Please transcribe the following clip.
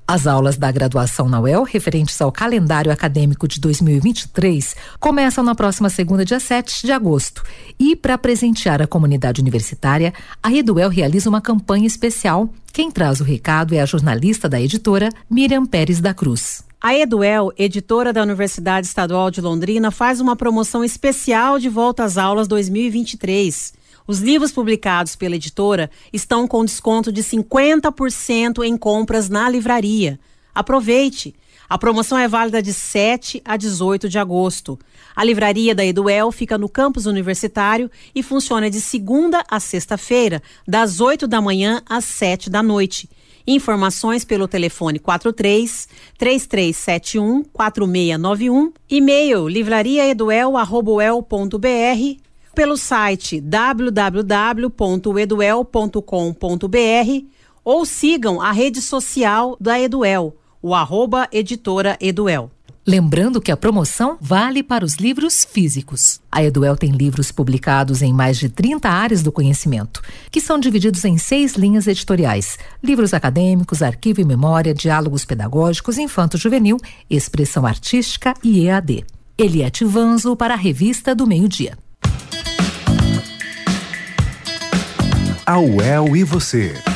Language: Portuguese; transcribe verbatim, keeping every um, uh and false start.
As aulas da graduação na U E L, referentes ao calendário acadêmico de dois mil e vinte e três, começam na próxima segunda, dia sete de agosto. E, para presentear a comunidade universitária, a EduEL realiza uma campanha especial. Quem traz o recado é a jornalista da editora, Miriam Pérez da Cruz. A EduEL, editora da Universidade Estadual de Londrina, faz uma promoção especial de volta às aulas dois mil e vinte e três. Os livros publicados pela editora estão com desconto de cinquenta por cento em compras na livraria. Aproveite! A promoção é válida de sete a dezoito de agosto. A livraria da EduEL fica no campus universitário e funciona de segunda a sexta-feira, das oito da manhã às sete da noite. Informações pelo telefone quatro três, três três sete um, quatro seis nove um, e-mail livrariaeduel arroba u e l ponto b r, pelo site w w w ponto eduel ponto com ponto b r ou sigam a rede social da EduEL, o arroba editora EduEL. Lembrando que a promoção vale para os livros físicos. A EduEL tem livros publicados em mais de trinta áreas do conhecimento, que são divididos em seis linhas editoriais: livros acadêmicos, arquivo e memória, diálogos pedagógicos, infanto-juvenil, expressão artística e E A D. Eliette Vanzo para a Revista do Meio-Dia. A U E L e você.